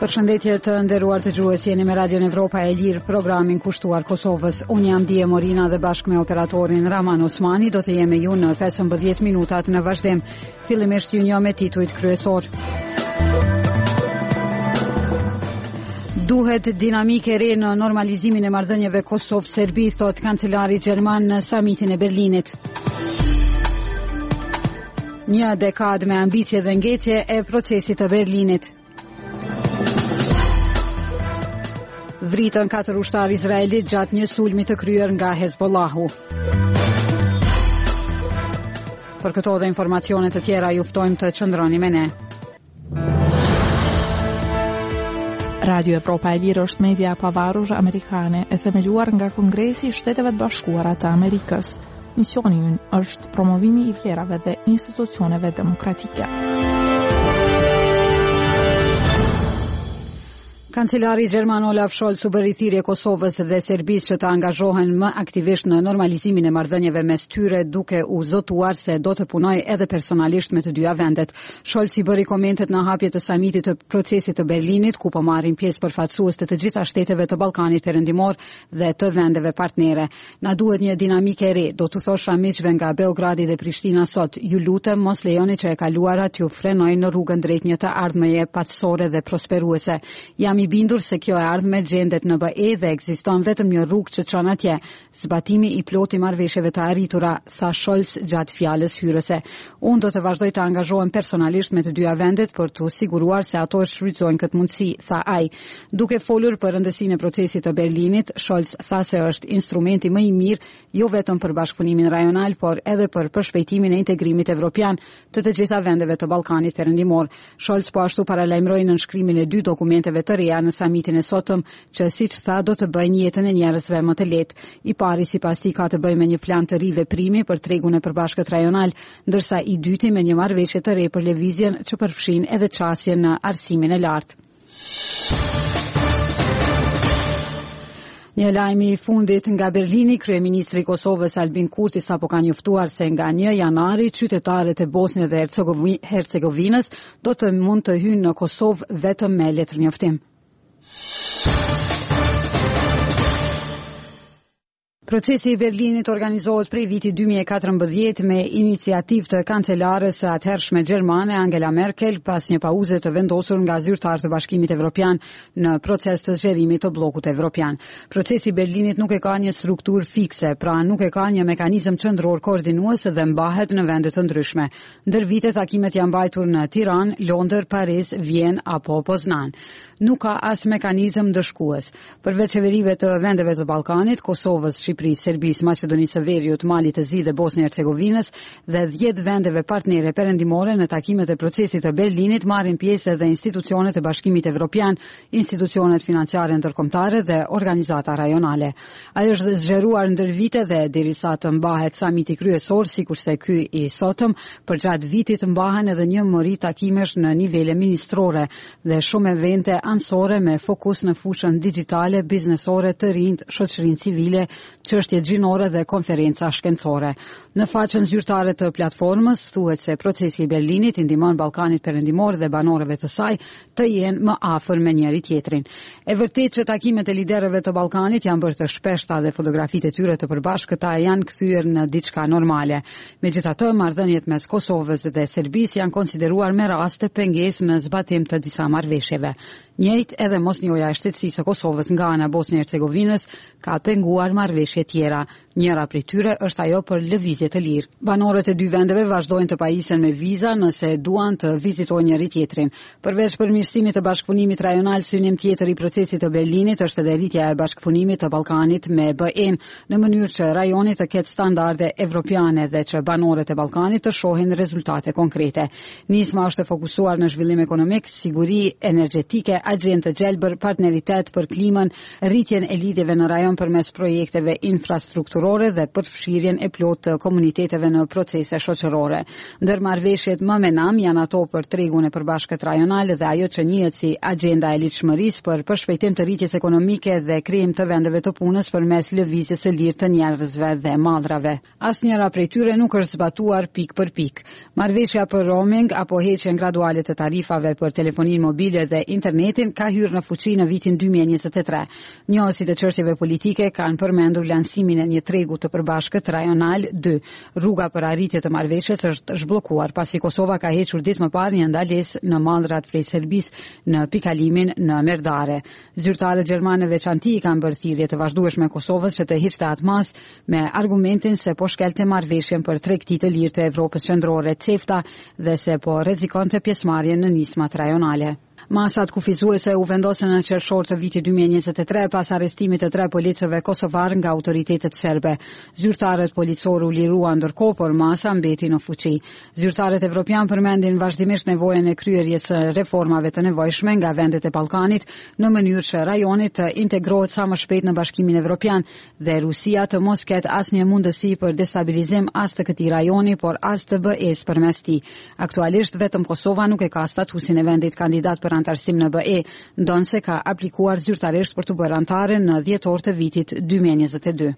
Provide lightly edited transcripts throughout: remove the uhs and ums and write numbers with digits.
Përshëndetje të nderuar dëgjues, jeni me Radio Evropa e Lirë, programin kushtuar Kosovës. Unë jam Dije Morina dhe bashkë me operatorin Raman Osmani do të jemi ju në 15 minutat në vazhdim. Fillimisht ju njoh me titujt kryesor. Duhet dinamike re në normalizimin e marrëdhënieve Kosovë-Serbi, thot kancelari gjerman në samitin e Berlinit. Një dekadë me ambicie dhe ngjecje e procesit të Berlinit. Vritën 4 ushtar izraelit gjatë një sulmi të kryer nga Hezbollahu. Për këto dhe informacione të tjera ju ftojmë të qëndroni me ne. Radio Evropa e Lirë është media e pavarur amerikane e themeluar nga Kongresi i Shteteve të Bashkuara të Amerikës. Misioni i ynë është promovimi i vlerave dhe institucioneve demokratike. Kancelari gjerman Olaf Scholz u bëri thirrje Kosovës dhe Serbisë që të angazhohen më aktivisht në normalizimin e marrëdhënieve mes tyre, duke u zotuar se do të punojë edhe personalisht me të dyja vendet. Scholz i bëri komentet në hapje të samitit të procesit të Berlinit, ku po marrin pjesë përfaqësues të gjitha shteteve të Ballkanit Perëndimor dhe të vendeve partnere. Na duhet një dinamike e re, do t'u thosha miqve nga Beogradi dhe Prishtina sot, ju lutem mos lejoni që e kaluarat ju frenojnë në rrugën drejt një të ardhmeje paqësore dhe prosperuese. Jam i bindur se kjo e ardhme gjendet në BE dhe ekziston vetëm një rrugë që çon atje, zbatimi i plotë i marrëveshjeve të arritura, tha Scholz gjatë fjalës hyrëse. Unë do të vazhdoj të angazhohem personalisht me të dyja vendet për të siguruar se ato shfrytëzojnë këtë mundësi, tha ai. Duke folur për rëndësinë e procesit të Berlinit, Scholz tha se është instrumenti më i mirë jo vetëm për bashkëpunimin rajonal, por edhe për përshpejtimin e integrimit evropian të gjitha vendeve të Ballkanit Perëndimor. Scholz po ashtu paralajmëroi nënshkrimin e 2 dokumenteve të reja në samitin e sotëm, që siç tha do të bëjnë jetën e njerëzve më të lehtë. I pari sipas tij ka të bëjë me një plan të ri veprimi për tregun e përbashkët rajonal, ndërsa i dyti me një marrëveshje të re për lëvizjen që përfshin edhe çasjen në arsimin e lartë. Një lajm i fundit nga Berlini, kryeministri i Kosovës Albin Kurti sapo ka njoftuar se nga 1 janari qytetarët e Bosnjës dhe Hercegovinës do të mund të hyjnë në Kosovë vetëm me letërnjoftim. Procesi i Berlinit organizohet prej vitit 2014 me iniciativë të kancelarës së atëhershme gjermane Angela Merkel pas një pauze të vendosur nga zyrtarët të Bashkimit Evropian në proces të zgjerimit të bllokut evropian. Procesi i Berlinit nuk e ka një strukturë fikse, pra nuk e ka një mekanizëm qendror koordinues dhe mbahet në vende të ndryshme. Ndër vite takimet janë mbajtur në Tiranë, Londër, Paris, Vjenë apo Poznan. Nuk ka as mekanizëm dëshkues. Përveç qeverive të vendeve të Ballkanit, Kosovës, Shqipërisë, Serbisë, Maqedonisë së Veriut, Malit të Zi dhe Bosnjë-Hercegovinës dhe 10 vendeve partnere perëndimore në takimet e procesit të Berlinit marrin pjesë edhe institucionet e Bashkimit Evropian, institucionet financiare ndërkombëtare dhe organizata rajonale. Ai është zgjeruar ndër vite dhe derisa të mbahet samiti kryesor, sikurse ky i sotëm, përgjatë vitit mbahen edhe një mori takimesh në nivele ministrore dhe shumë evente anësore me fokus në fushën digjitale, biznesore, të rinjt, shoqërinë civile, çështje gjinore dhe konferenca shkencore. Në faqen zyrtare të platformës thuhet se procesi i Berlinit i ndihmon Ballkanit Perëndimor dhe banorëve të saj të jenë më afër me njëri tjetrin. E vërtetë që takimet e liderëve të Ballkanit janë bërë të shpeshta dhe fotografitë e tyre të përbashkëta janë kthyer në diçka normale. Megjithatë, marrëdhëniet mes Kosovës dhe Serbisë janë konsideruar me raste pengesë në zbatim të disa marrëveshjeve. Njëjtë edhe mosnjoja e shtetësisë së Kosovës nga ana Bosnjë-Hercegovinës ka penguar marrëveshje tjera. Njëra prej tyre është ajo për lëvizje të lirë. Banorët e 2 vendeve vazhdojnë të pajisen me viza nëse duan të vizitojnë njëri tjetrin. Përveç përmirësimit të bashkëpunimit rajonal, synim tjetër i procesit të Berlinit është edhe rritja e bashkëpunimit të Ballkanit me BE-n në mënyrë që rajoni të ketë standarde evropiane dhe që banorët e Ballkanit të shohin rezultate konkrete. Nisma është fokusuar në zhvillim ekonomik, siguri energjetike, agjendë të gjelbër, partneritet për klimën, rritjen e lidhjeve në rajon përmes projekteve infrastrukturore shoqërore dhe përfshirjen e plotë të komuniteteve në procese shoqërore. Ndër marrëveshjet më menam janë ato për tregun e përbashkët rajonal dhe ajo që njihet si agenda e lidhshmërisë për përshpejtim të rritjes ekonomike dhe krijim të vendeve të punës përmes lëvizjes së lirë të njerëzve dhe mallrave. Asnjëra prej tyre nuk është zbatuar pik për pik. Marrëveshja për roaming apo heqjen graduale të tarifave për telefoninë mobile dhe internetin ka hyrë në fuqi në vitin 2023. Njohësit e çështjeve politike kanë përmendur lansimin e një tregu të përbashkët rajonal 2. Rruga për arritje të marrëveshjes është zhbllokuar pasi Kosova ka hequr ditë më parë një ndalesë në mallrat prej Serbisë në pikalimin në Merdare. Zyrtarët gjermanë veçanti kanë bërë thirrje të vazhdueshme Kosovës që të hiqte atë mas me argumentin se po shkelte marrëveshjen për tregti të lirë të Evropës qendrore CEFTA dhe se po rrezikonte pjesëmarrjen në nismat rajonale. Masat kufizuese u vendosën në qershor të vitit 2023 pas arrestimit të 3 policëve kosovar nga autoritetet serbe. Zyrtarët policorë u liruan ndërkohë, por masa mbeti në fuqi. Zyrtarët evropian përmendin vazhdimisht nevojën e kryerjes së reformave të nevojshme nga vendet e Ballkanit në mënyrë që rajoni të integrohet sa më shpejt në Bashkimin Evropian dhe Rusia të mos ketë asnjë mundësi për destabilizim as të këtij rajoni, por as të BE-s përmes tij. Aktualisht vetëm Kosova nuk e ka statusin e vendit kandidat për antarësim në BE, ndonse ka aplikuar zyrtarisht për të bërë antare në dhjetor të vitit 2022.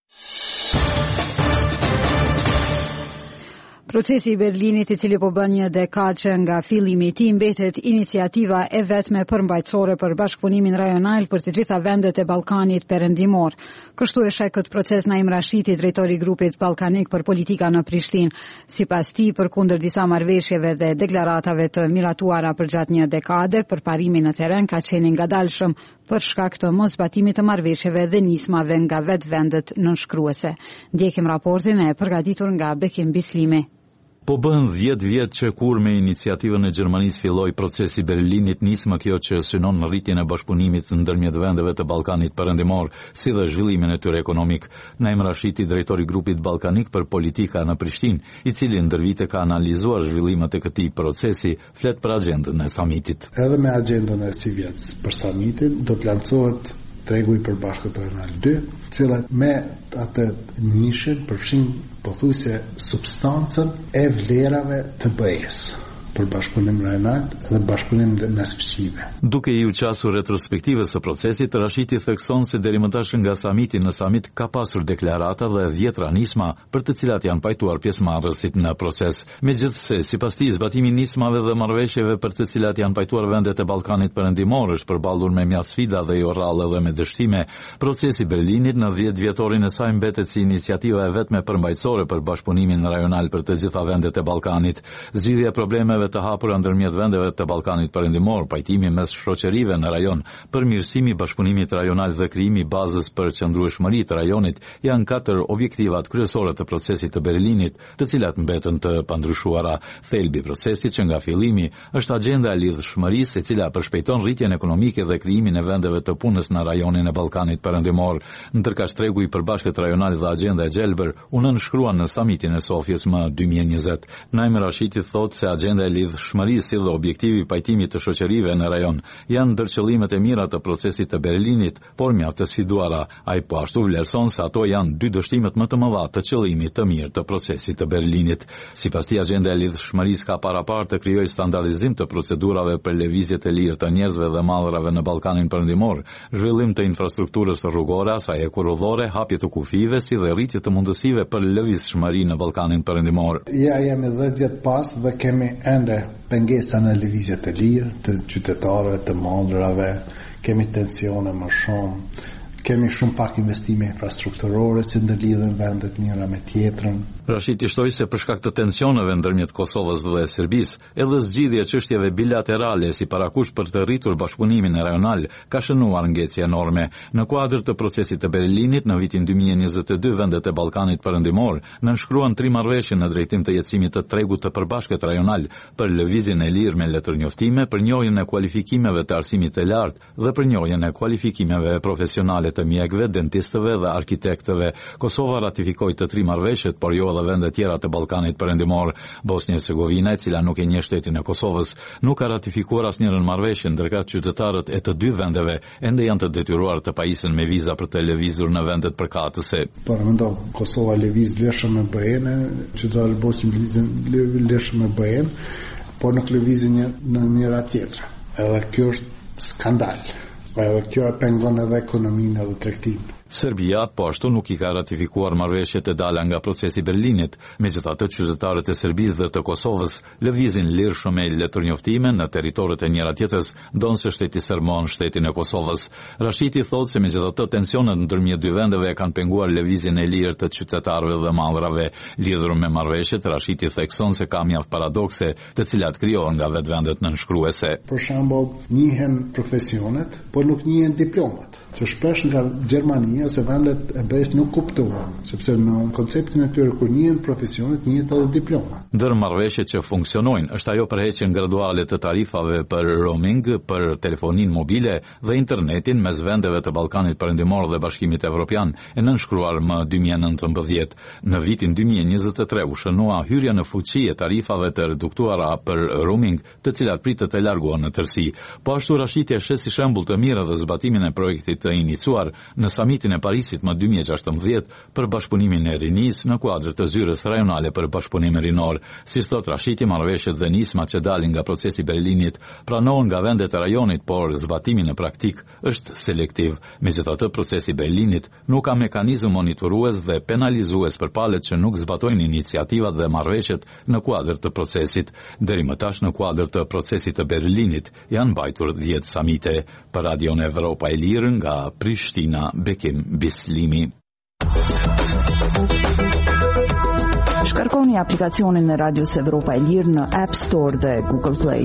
Procesi i Berlinit, i cili po bën një dekadë që nga fillimi i tij, mbetet iniciativa e vetme përmbajtësore për bashkëpunimin rajonal për të gjitha vendet e Ballkanit perëndimor. Kështu e sheh këtë proces Naim Rashidi, drejtori i grupit ballkanik për politika në Prishtinë. Sipas tij, përkundër disa marrëveshjeve dhe deklaratave të miratuara përgjatë një dekade, përparimi në terren ka qenë ngadalshëm për shkak të mosbatimit të marrëveshjeve dhe nismave nga vetë vendet nënshkruese. Ndjekim raportin e përgatitur nga Bekim Bislimi. Po bën 10 vjet që kur me iniciativën e Gjermanisë filloi procesi Berlinit, nis më kjo që synon në rritjen e bashkëpunimit ndërmjet vendeve të Ballkanit perëndimor, si dhe zhvillimin e tyre ekonomik. Naim Rashidi, drejtori i grupit ballkanik për politika në Prishtinë, i cili ndër vite ka analizuar zhvillimet e këtij procesi, flet për agjendën e samitit. Edhe me agjendën e si vjet për samitin do të lancohet tregu i përbashkët rajonal 2, cilat me atë nishin përfshin pothuajse substancën e vlerave të BE-s për bashkëpunim rajonal dhe bashkëpunim mes fëmijëve. Duke i qasur retrospektivës së procesit, Rashidi thekson se deri më tash nga samiti në samit ka pasur deklarata dhe 10 nisma për të cilat janë pajtuar pjesëmarrësit në proces. Megjithse, sipas tij, zbatimi i nismave dhe marrëveshjeve për të cilat janë pajtuar vendet e Ballkanit perëndimor është përballur me mjaft sfida dhe jo rrallë dhe me dështime. Procesi Berlinit në 10 vjetorin e saj mbetet si iniciativa e vetme përmbajtësore për bashkëpunimin rajonal për të gjitha vendet e Ballkanit. Zgjidhja e problemeve të hapura ndërmjet vendeve të Ballkanit perëndimor, pajtimi mes shoqërive në rajon, përmirësimi i bashkëpunimit rajonal dhe krijimi i bazës për qëndrueshmëri të rajonit janë 4 objektivat kryesore të procesit të Berlinit, të cilat mbeten të pandryshuara. Thelbi i procesit që nga fillimi është agjenda e lidhshmërisë, e cila përshpejton rritjen ekonomike dhe krijimin e vendeve të punës në rajonin e Ballkanit perëndimor. Ndërkaq tregu i përbashkët rajonal dhe agjenda e gjelbër u nënshkruan në samitin e Sofjes më 2020. Naim Rashidi thotë se agjenda lidhshmërisë dhe objektivi i pajtimit të shoqërive në rajon janë ndër qëllimet e mira të procesit të Berlinit, por mjaft të sfiduara. Ai po ashtu vlerëson se ato janë 2 dështimet më të mëdha të qëllimit të mirë të procesit të Berlinit. Sipas tij, agjenda e lidhshmërisë ka parapar të krijojë standardizim të procedurave për lëvizjet e lirë të njerëzve dhe mallrave në Ballkanin perëndimor, zhvillim të infrastrukturës rrugore, asaj kurrëdhore, hapje të kufive, si dhe rritje të mundësive për lëvizshmëri në Ballkanin perëndimor. Ja jemi 10 vjet pas dhe kemi ende pengesa në lëvizje të lirë të qytetarëve, të mallrave, kemi tensione më shumë, kemi shumë pak investime infrastrukturore që ndërlidhen vendet njëra me tjetrën. Rashidi shtoi se për shkak të tensioneve ndërmjet Kosovës dhe Serbisë, edhe zgjidhja e çështjeve bilaterale si parakush për të rritur bashkëpunimin rajonal ka shënuar ngecje enorme. Në kuadër të procesit të Berlinit në vitin 2022, vendet e Ballkanit perëndimor nënshkruan 3 marrëveshje në drejtim të jetësimit të tregut të përbashkët rajonal për lëvizjen e lirë me letërnjoftime, për njohjen e kualifikimeve të arsimit të lartë dhe për njohjen e kualifikimeve profesionale të mjekëve, dentistëve dhe arkitektëve. Kosova ratifikoi të 3 marrëveshjet, por jo dhe vende tjera të Ballkanit Perëndimor. Bosnia-Hercegovina, e cila nuk e njeh shtetin e Kosovës, nuk ka ratifikuar asnjërin marrëveshje, ndërkëtë qytetarët e të dy vendeve ende janë të detyruar të pajisen me viza për të lëvizur në vendet përkatëse. Përmendo Kosova lëviz lëshëm me BE-n, qytetarët Bosnjë lëshëm me BE-n, por nuk lëvizin në njëra tjetra. Edhe kjo është skandal. Edhe kjo e pengon edhe ekonominë edhe tregtimin. Serbia po ashtu nuk I ka ratifikuar marrëveshjet e dala nga procesi Berlinit, megjithatë qytetarët e Serbisë dhe të Kosovës lëvizin lirshëm me letërnjoftime në territoret e njëra tjetrës, ndonse shteti sermon shtetin e Kosovës. Rashiti thotë se megjithatë tensionet ndërmjet dy vendeve kanë penguar lëvizjen e lirë të qytetarëve dhe mallrave. Lidhur me marrëveshjet, Rashiti thekson se ka mjaft paradokse, të cilat krijohen nga vetvendet nënshkruese. Për shembull, njihen profesionet, por nuk njihen diplomat. Që shpesh nga Gjermania ose vendet e BE-s nuk kuptohen, sepse në konceptin e tyre kur njihen profesionet, njihet edhe diploma. Ndër marrëveshjet që funksionojnë është ajo përheqjen graduale të tarifave për roaming, për telefoninë mobile dhe internetin mes vendeve të Ballkanit Perëndimor dhe Bashkimit Evropian, e nënshkruar më 2019. Në vitin 2023 u shënua hyrja në fuqi e tarifave të reduktuara për roaming, të cilat pritet të largohen në tërësi. Po ashtu Rashiti e sheh si shembull të mirë dhe zbatimin e projektit të iniciuar në samitin e Parisit më 2016 për bashkëpunimin e rinisë në kuadër të zyrës rajonale për bashkëpunim rinor. Si thot Rashiti, marrëveshjet dhe nisma që dalin nga procesi Berlinit pranohen nga vendet e rajonit, por zbatimi në praktik është selektiv. Megjithatë, procesi Berlinit nuk ka mekanizëm monitorues dhe penalizues për palët që nuk zbatojnë iniciativat dhe marrëveshjet në kuadër të procesit. Deri më tash në kuadër të procesit të Berlinit janë mbajtur 10 samite. Për Radion Evropa e Lirë nga Prishtina, Bekim Bislimi. Shkarkoni aplikacionin e Radios Evropa e Lirë në App Store dhe Google Play.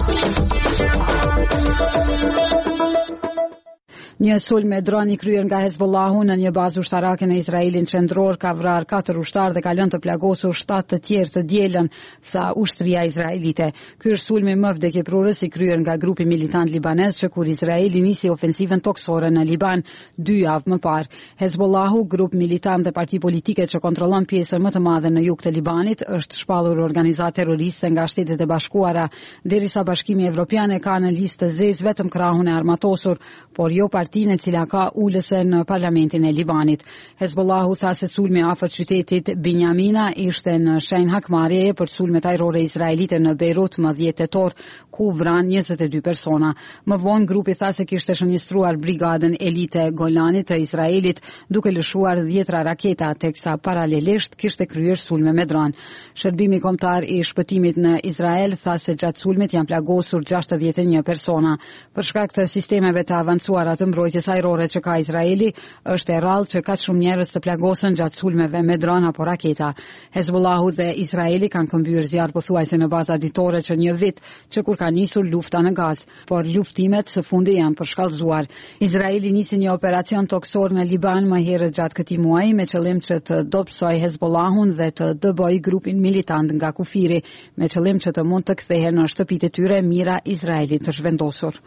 Një sulm me dron I kryer nga Hezbollahu në një bazë ushtarake në Izraelin qendror ka vrarë 4 ushtarë dhe ka lënë të plagosur 7 të tjerë të dielën, tha ushtria izraelite. Ky është sulmi më vdekjeprurës I kryer nga grupi militant libanez që kur Izraeli nisi ofensivën toksore në Liban 2 javë më parë. Hezbollahu, grup militant dhe parti politike që kontrollon pjesën më të madhe në jug të Libanit, është shpallur organizatë terroriste nga Shtetet e Bashkuara, derisa Bashkimi Evropian e ka në listë të zezë vetëm krahun e armatosur, por jo partinë e cila ka ulëse në parlamentin e Libanit. Hezbollahu tha se sulmi afër qytetit Binjamina ishte në shenjë hakmarrjeje për sulmet ajrore izraelite në Beirut më 10 tetor, ku vran 22 persona. Më vonë grupi tha se kishte shënjestruar brigadën elite Golanit të Izraelit duke lëshuar 10 raketa, teksa paralelisht kishte kryer sulme me dron. Shërbimi kombëtar I shpëtimit në Izrael tha se gjatë sulmit janë plagosur 61 persona. Për shkak të sistemeve të avancuara të mbrojtjes ajrore që ka Izraeli, është e rrallë që kaq shumë njerëz të plagosen gjatë sulmeve me dron apo raketa. Hezbollahu dhe Izraeli kanë këmbyer zjarr pothuajse në baza ditore që një vit që kur ka nisur lufta në Gazë, por luftimet së fundi janë përshkallëzuar. Izraeli nisi një operacion toksor në Liban më herët gjatë këtij muaji me qëllim që të dobësojë Hezbollahun dhe të dëbojë grupin militant nga kufiri, me qëllim që të mund të kthehen në shtëpitë e tyre mira Izraelit të zhvendosur.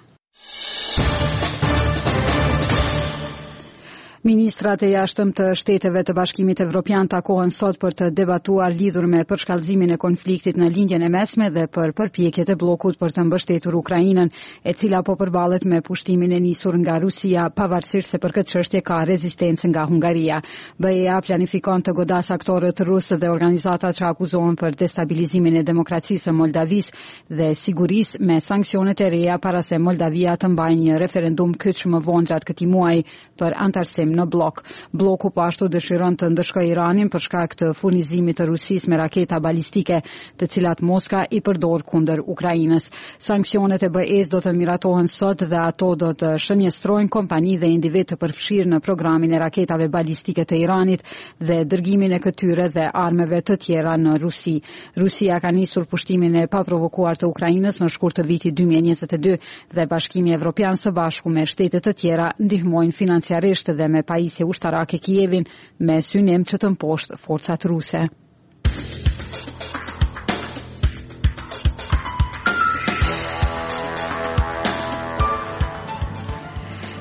Ministrat e jashtëm të shteteve të Bashkimit Evropian takohen sot për të debatuar lidhur me përshkallëzimin e konfliktit në lindjen e mesme dhe për përpjekjet e bllokut për të mbështetur Ukrainën, e cila po përballet me pushtimin e nisur nga Rusia, pavarësisht se për këtë çështje ka rezistencë nga Hungaria. BE-ja planifikon të godasë aktorët rusë dhe organizatat që akuzohen për destabilizimin e demokracisë së Moldavisë dhe sigurisë me sanksionet e reja para se Moldavia të mbajë një referendum kyç më vonë gjatë këtij muaji për antarësim në blok. Bloku po ashtu dëshiron të ndëshkojë Iranin për shkak të furnizimit të Rusisë me raketa balistike, të cilat Moska I përdor kundër Ukrainës. Sanksionet e BE-s do të miratohen sot dhe ato do të shënjestrojnë kompani dhe individ të përfshirë në programin e raketave balistike të Iranit dhe dërgimin e këtyre dhe armeve të tjera në Rusi. Rusia ka nisur pushtimin e paprovokuar të Ukrainës në shkurt të vitit 2022 dhe Bashkimi Evropian së bashku me shtete të tjera ndihmojnë financiarisht dhe me pajisje ushtarake Kievin me synim që të mposhtë forcat ruse.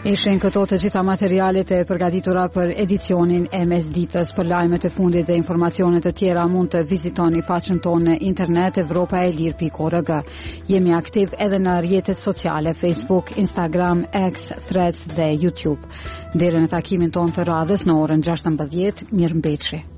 Ishin këto të gjitha materialet e përgatitura për edicionin e mesditës. Për lajmet e fundit dhe informacionet të tjera mund të vizitoni faqen tonë në internet evropaelir.org. Jemi aktiv edhe në rrjetet sociale Facebook, Instagram, X, Threads dhe YouTube. Deri në takimin tonë të radhës në orën 16, mirëmbëjtje.